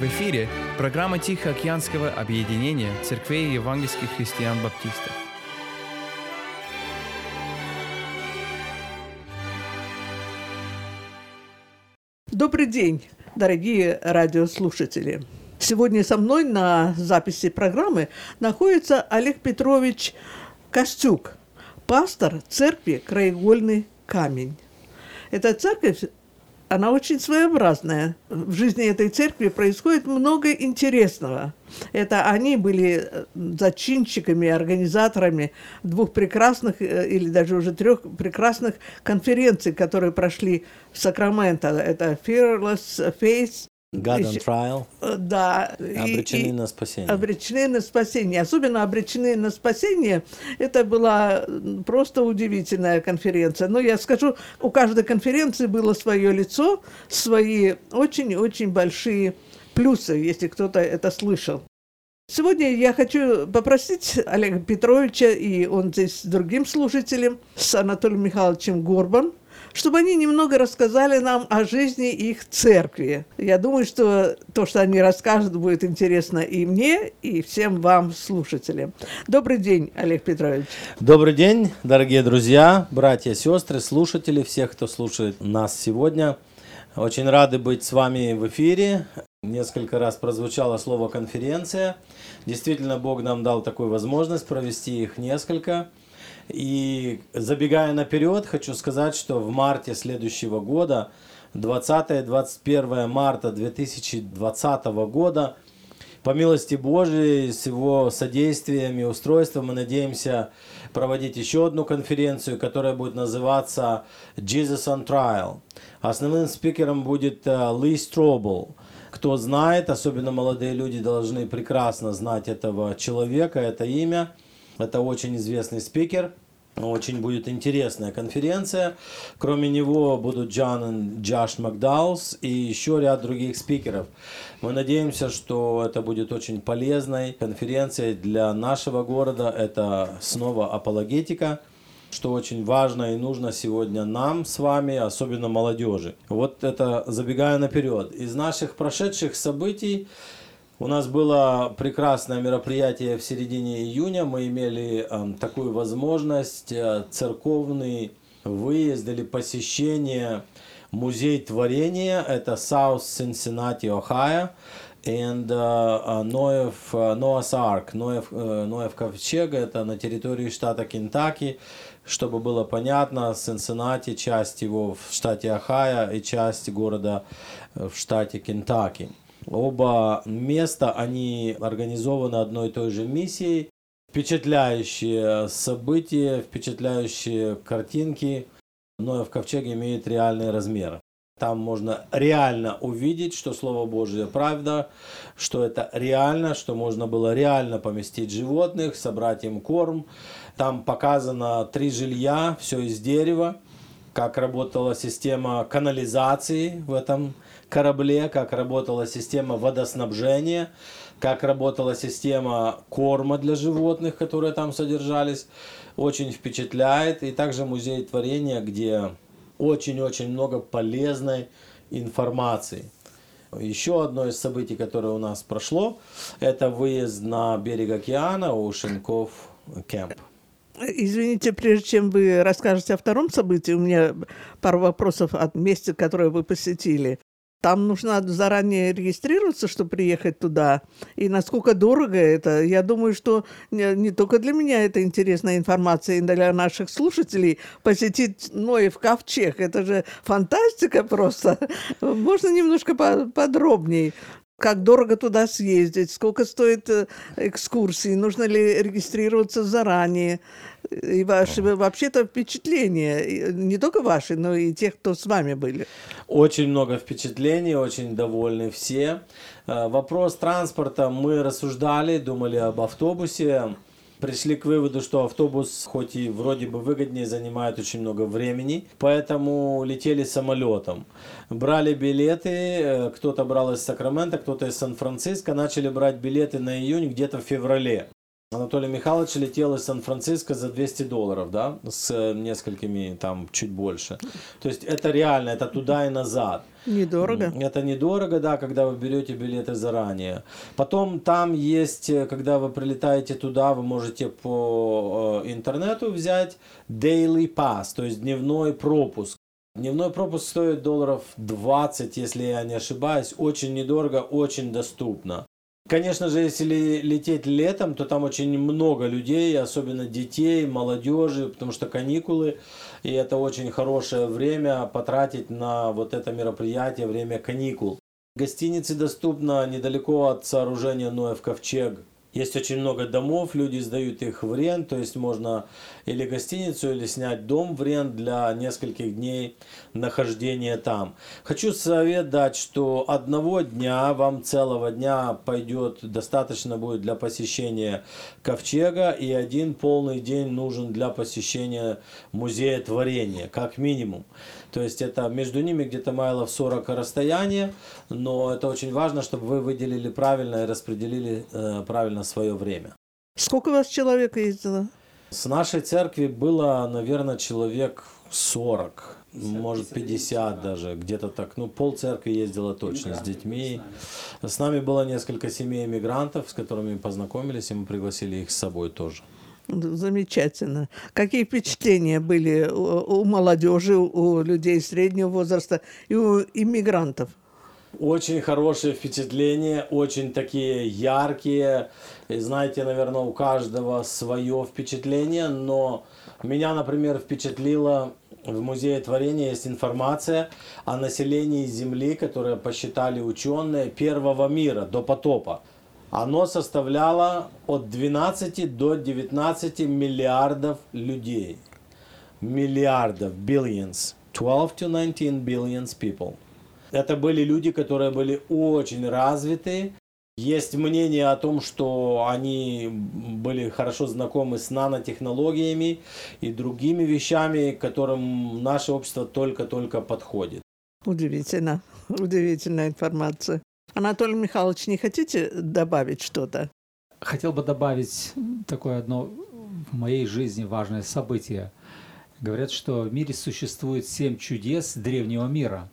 В эфире программа Тихоокеанского объединения церквей евангельских христиан-баптистов. Добрый день, дорогие радиослушатели. Сегодня со мной на записи программы находится Олег Петрович Костюк, пастор церкви «Краеугольный камень». Эта церковь, она очень своеобразная. В жизни этой церкви происходит много интересного. Это они были зачинщиками, организаторами двух прекрасных, или даже уже 3 прекрасных конференций, которые прошли в Сакраменто. Это Fearless Faith, God on Trial. Да. Обречены на спасение. Обречены на спасение. Особенно обречены на спасение. Это была просто удивительная конференция. Но я скажу, у каждой конференции было свое лицо, свои очень-очень большие плюсы, если кто-то это слышал. Сегодня я хочу попросить Олега Петровича, и он здесь с другим служителем, с Анатолием Михайловичем Горбан, чтобы они немного рассказали нам о жизни их церкви. Я думаю, что то, что они расскажут, будет интересно и мне, и всем вам, слушателям. Добрый день, Олег Петрович. Добрый день, дорогие друзья, братья, сестры, слушатели, всех, кто слушает нас сегодня. Очень рады быть с вами в эфире. Несколько раз прозвучало слово «конференция». Действительно, Бог нам дал такую возможность провести их несколько. И забегая наперед, хочу сказать, что в марте следующего года, 20-21 марта 2020 года, по милости Божией, с Его содействием и устройством, мы надеемся проводить еще одну конференцию, которая будет называться Jesus on Trial. Основным спикером будет Ли Стробл. Кто знает, особенно молодые люди должны прекрасно знать этого человека, это имя. Это очень известный спикер. Очень будет интересная конференция. Кроме него будут Джон и Джош Макдаулс и еще ряд других спикеров. Мы надеемся, что это будет очень полезной конференцией для нашего города. Это снова апологетика, что очень важно и нужно сегодня нам с вами, особенно молодежи. Вот это забегая наперед. Из наших прошедших событий у нас было прекрасное мероприятие в середине июня. Мы имели такую возможность, церковный выезд или посещение Музей творения. Это South Cincinnati, Ohio. And Noah's Ark, Ноев ковчег, это на территории штата Кентаки. Чтобы было понятно, Цинциннати, часть его в штате Ohio и часть города в штате Кентаки. Оба места, они организованы одной и той же миссией. Впечатляющие события, впечатляющие картинки. Ноев ковчег имеет реальные размеры. Там можно реально увидеть, что Слово Божие правда, что это реально, что можно было реально поместить животных, собрать им корм. Там показано 3 жилья, все из дерева, как работала система канализации в этом корабле, как работала система водоснабжения, как работала система корма для животных, которые там содержались. Очень впечатляет. И также музей творения, где очень-очень много полезной информации. Еще одно из событий, которое у нас прошло, это выезд на берег океана Ocean Cove Camp. Извините, прежде чем вы расскажете о втором событии, у меня пару вопросов от места, которое вы посетили. Там нужно заранее регистрироваться, чтобы приехать туда. И насколько дорого это? Я думаю, что не только для меня это интересная информация, и для наших слушателей посетить Ноев ковчег. Это же фантастика просто. Можно немножко подробнее? Как дорого туда съездить? Сколько стоит экскурсии? Нужно ли регистрироваться заранее? И ваши вообще-то впечатления, не только ваши, но и тех, кто с вами были. Очень много впечатлений, очень довольны все. Вопрос транспорта. Мы рассуждали, думали об автобусе. Пришли к выводу, что автобус, хоть и вроде бы выгоднее, занимает очень много времени, поэтому летели самолетом. Брали билеты, кто-то брал из Сакрамента, кто-то из Сан-Франциско, начали брать билеты на июнь где-то в феврале. Анатолий Михайлович летел из Сан-Франциско за $200, да, с несколькими, там, чуть больше. То есть это реально, это туда и назад. Недорого. Это недорого, да, когда вы берете билеты заранее. Потом там есть, когда вы прилетаете туда, вы можете по интернету взять Daily Pass, то есть дневной пропуск. Дневной пропуск стоит $20, если я не ошибаюсь. Очень недорого, очень доступно. Конечно же, если лететь летом, то там очень много людей, особенно детей, молодежи, потому что каникулы, и это очень хорошее время потратить на вот это мероприятие, время каникул. Гостиницы доступны недалеко от сооружения Ноев ковчег. Есть очень много домов, люди сдают их в аренду, то есть можно или гостиницу, или снять дом в аренду для нескольких дней нахождения там. Хочу совет дать, что одного дня, вам целого дня пойдет, достаточно будет для посещения ковчега, и один полный день нужен для посещения музея творения, как минимум. То есть это между ними где-то майлов 40 расстояние, но это очень важно, чтобы вы выделили правильно и распределили правильно свое время. Сколько у вас человек ездило? С нашей церкви было, наверное, человек 40, может 50 даже, где-то так. Ну, пол церкви ездила точно с детьми. С нами было несколько семей эмигрантов, с которыми мы познакомились, и мы пригласили их с собой тоже. Замечательно. Какие впечатления были у молодежи, у людей среднего возраста и у иммигрантов? Очень хорошие впечатления, очень такие яркие. И знаете, наверное, у каждого свое впечатление, но меня, например, впечатлило, в Музее творения есть информация о населении Земли, которое посчитали ученые первого мира до потопа. Оно составляло от 12 до 19 миллиардов людей. Миллиардов, billions. 12 to 19 billions people. Это были люди, которые были очень развиты. Есть мнение о том, что они были хорошо знакомы с нанотехнологиями и другими вещами, к которым наше общество только-только подходит. Удивительно. Удивительная информация. Анатолий Михайлович, не хотите добавить что-то? Хотел бы добавить такое одно в моей жизни важное событие. Говорят, что в мире существует 7 чудес древнего мира.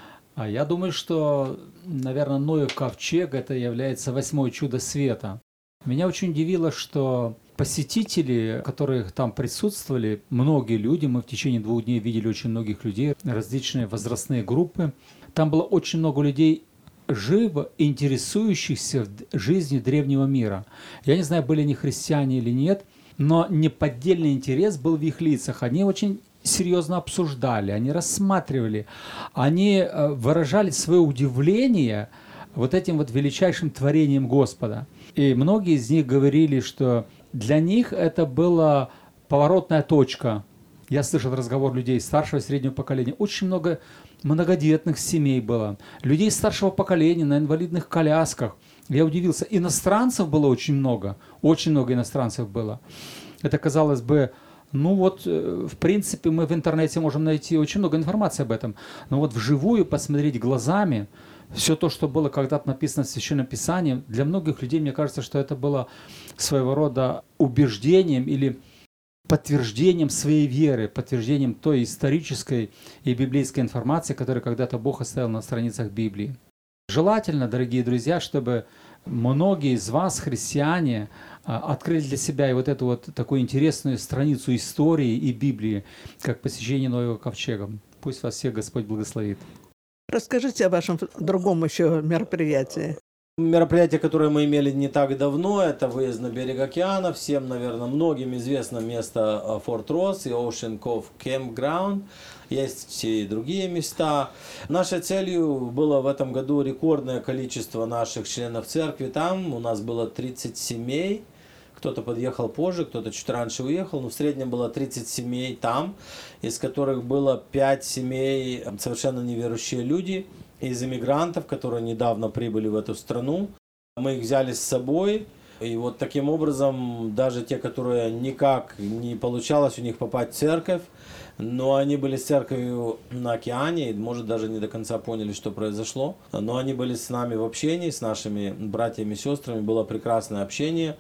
А я думаю, что, наверное, Ноев ковчег – это является 8-е чудо света. Меня очень удивило, что посетители, которые там присутствовали, многие люди, мы в течение 2 дней видели очень многих людей, различные возрастные группы. Там было очень много людей, живо интересующихся жизнью древнего мира. Я не знаю, были они христиане или нет, но неподдельный интерес был в их лицах. Они очень серьезно обсуждали, они рассматривали, они выражали свое удивление вот этим вот величайшим творением Господа. И многие из них говорили, что для них это была поворотная точка. Я слышал разговор людей старшего и среднего поколения. Очень много многодетных семей было. Людей старшего поколения на инвалидных колясках. Я удивился. Иностранцев было очень много иностранцев было. Это, казалось бы, ну вот, в принципе, мы в интернете можем найти очень много информации об этом. Но вот вживую посмотреть глазами все то, что было когда-то написано в Священном Писании, для многих людей, мне кажется, что это было своего рода убеждением или подтверждением своей веры, подтверждением той исторической и библейской информации, которую когда-то Бог оставил на страницах Библии. Желательно, дорогие друзья, чтобы многие из вас, христиане, открыли для себя и вот эту вот такую интересную страницу истории и Библии, как посещение Ноева ковчега. Пусть вас всех Господь благословит. Расскажите о вашем другом еще мероприятии. Мероприятие, которое мы имели не так давно, это выезд на берег океана. Всем, наверное, многим известно место Форт Росс и Ocean Cove Campground. Есть и другие места. Нашей целью было в этом году рекордное количество наших членов церкви. Там у нас было 30 семей. Кто-то подъехал позже, кто-то чуть раньше уехал, но в среднем было 30 семей там, из которых было 5 семей совершенно неверующие люди из иммигрантов, которые недавно прибыли в эту страну. Мы их взяли с собой, и вот таким образом даже те, которые никак не получалось у них попасть в церковь, но они были с церковью на океане, и, может, даже не до конца поняли, что произошло, но они были с нами в общении, с нашими братьями и сестрами, было прекрасное общение.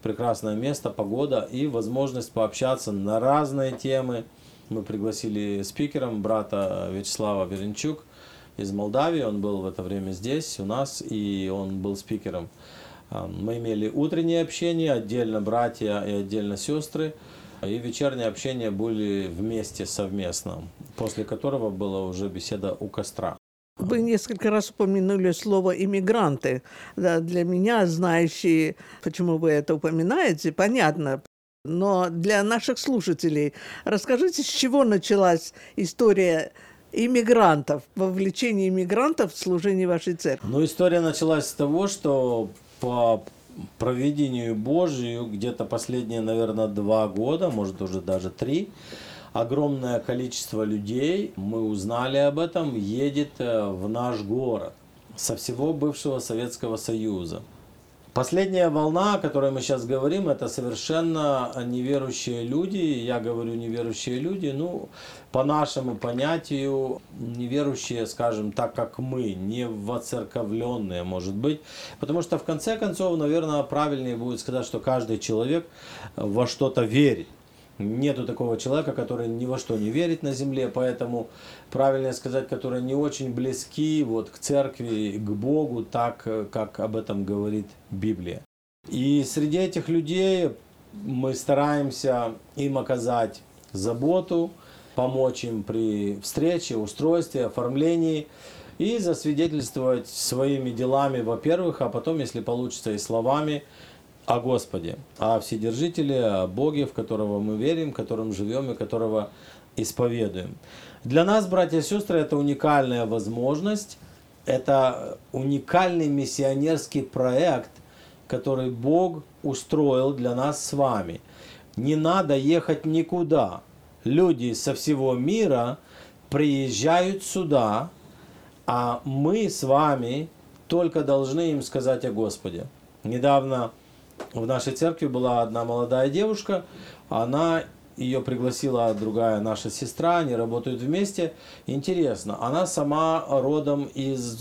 прекрасное место, погода и возможность пообщаться на разные темы. Мы пригласили спикером брата Вячеслава Веренчук из Молдавии. Он был в это время здесь у нас, и он был спикером. Мы имели утреннее общение, отдельно братья и отдельно сестры. И вечернее общение были вместе, совместно, после которого была уже беседа у костра. Вы несколько раз упомянули слово «иммигранты». Да, для меня, знающие, почему вы это упоминаете, понятно. Но для наших слушателей расскажите, с чего началась история иммигрантов, вовлечение иммигрантов в служение вашей церкви? Ну, история началась с того, что по провидению Божию где-то последние, наверное, 2 года, может уже даже 3, огромное количество людей, мы узнали об этом, едет в наш город со всего бывшего Советского Союза. Последняя волна, о которой мы сейчас говорим, это совершенно неверующие люди. Я говорю неверующие люди, ну, по нашему понятию, неверующие, скажем так, как мы, не воцерковленные, может быть. Потому что, в конце концов, наверное, правильнее будет сказать, что каждый человек во что-то верит. Нету такого человека, который ни во что не верит на земле, поэтому правильно сказать, которые не очень близки вот, к церкви, к Богу, так, как об этом говорит Библия. И среди этих людей мы стараемся им оказать заботу, помочь им при встрече, устройстве, оформлении и засвидетельствовать своими делами, во-первых, а потом, если получится, и словами, о Господе, о Вседержителе, о Боге, в которого мы верим, которым живем и которого исповедуем. Для нас, братья и сестры, это уникальная возможность, это уникальный миссионерский проект, который Бог устроил для нас с вами. Не надо ехать никуда. Люди со всего мира приезжают сюда, а мы с вами только должны им сказать о Господе. Недавно в нашей церкви была одна молодая девушка, ее пригласила другая наша сестра, они работают вместе. Интересно, она сама родом из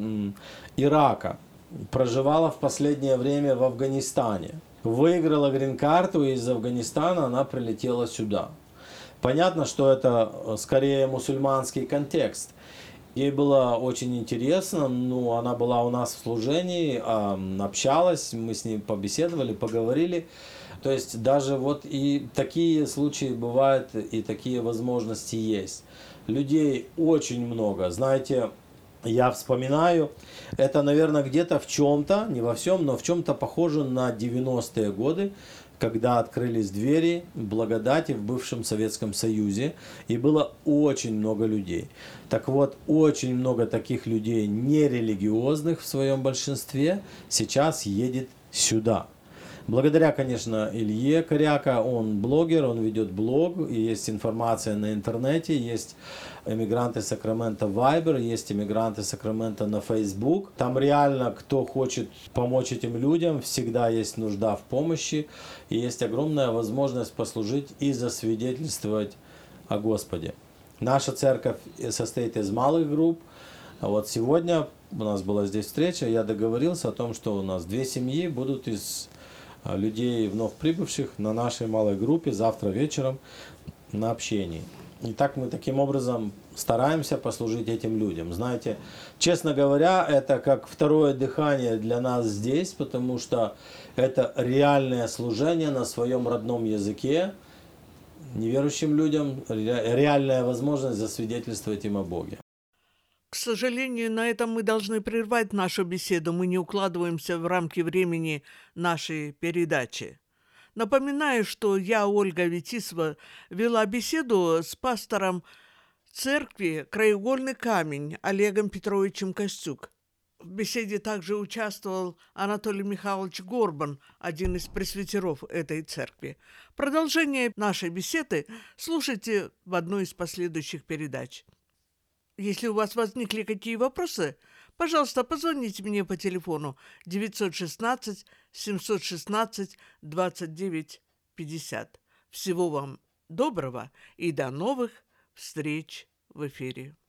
Ирака, проживала в последнее время в Афганистане. Выиграла грин-карту, и из Афганистана она прилетела сюда. Понятно, что это скорее мусульманский контекст. Ей было очень интересно, она была у нас в служении, общалась, мы с ней побеседовали, поговорили. То есть даже вот и такие случаи бывают, и такие возможности есть. Людей очень много. Знаете, я вспоминаю, это, наверное, где-то в чем-то, не во всем, но в чем-то похоже на 90-е годы, когда открылись двери благодати в бывшем Советском Союзе, и было очень много людей. Так вот, очень много таких людей, нерелигиозных в своем большинстве, сейчас едет сюда. Благодаря, конечно, Илье Коряка, он блогер, он ведет блог, и есть информация на интернете, есть эмигранты Сакрамента в Viber, есть эмигранты Сакрамента на Facebook. Там реально, кто хочет помочь этим людям, всегда есть нужда в помощи, и есть огромная возможность послужить и засвидетельствовать о Господе. Наша церковь состоит из малых групп. Вот сегодня у нас была здесь встреча, я договорился о том, что у нас 2 семьи будут из людей, вновь прибывших, на нашей малой группе завтра вечером на общении. И так мы таким образом стараемся послужить этим людям. Знаете, честно говоря, это как второе дыхание для нас здесь, потому что это реальное служение на своем родном языке неверующим людям, реальная возможность засвидетельствовать им о Боге. К сожалению, на этом мы должны прервать нашу беседу. Мы не укладываемся в рамки времени нашей передачи. Напоминаю, что я, Ольга Витисова, вела беседу с пастором церкви «Краеугольный камень» Олегом Петровичем Костюк. В беседе также участвовал Анатолий Михайлович Горбан, один из пресвитеров этой церкви. Продолжение нашей беседы слушайте в одной из последующих передач. Если у вас возникли какие вопросы, пожалуйста, позвоните мне по телефону 916 716 29 50. Всего вам доброго и до новых встреч в эфире.